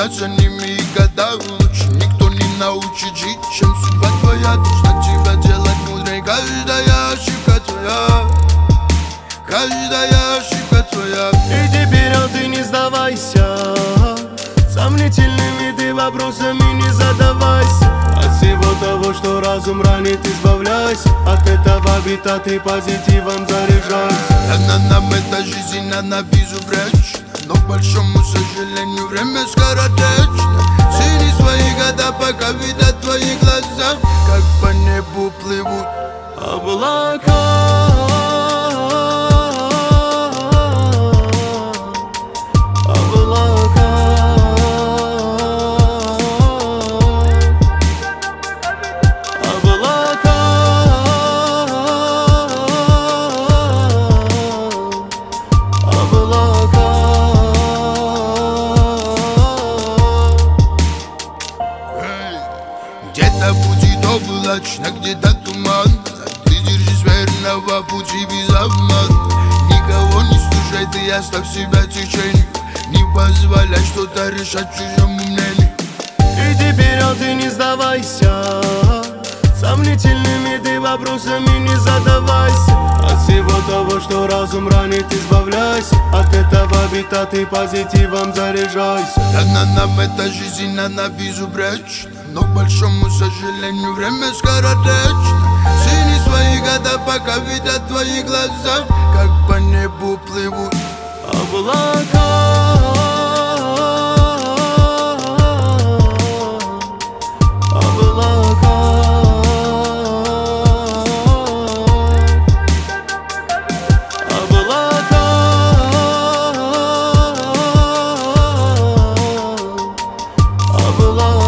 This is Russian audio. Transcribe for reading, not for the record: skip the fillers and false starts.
наблюдать за ними и гадаю, лучше никто не научит жить, чем судьба твоя. Должна тебя делать мудрой каждая ошибка твоя, каждая ошибка твоя. И теперь, ты не сдавайся, сомнительными ты вопросами не задавайся. От всего того, что разум ранит, избавляйся. От этого бита ты позитивом заряжайся. Она нам эта жизнь, она безупречна, но к большому сожалению время скоротечно. Цени свои года, пока видят твои глаза, как по небу плывут облака. Где-то будет облачно, где-то туман. Ты держись верного пути без обмана. Никого не слушай, ты оставь себя течению. Не позволяй что-то решать чужому мнению. И теперь, ты не сдавайся, сомнительными ты вопросами не задавайся. От всего того, что разум ранит, избавляйся. От этого бита ты позитивом заряжайся. Она нам эта жизнь, она безупречна, но к большому сожалению время скоротечно. Цени свои года, пока видят твои глаза, как по небу плывут облака. Облака.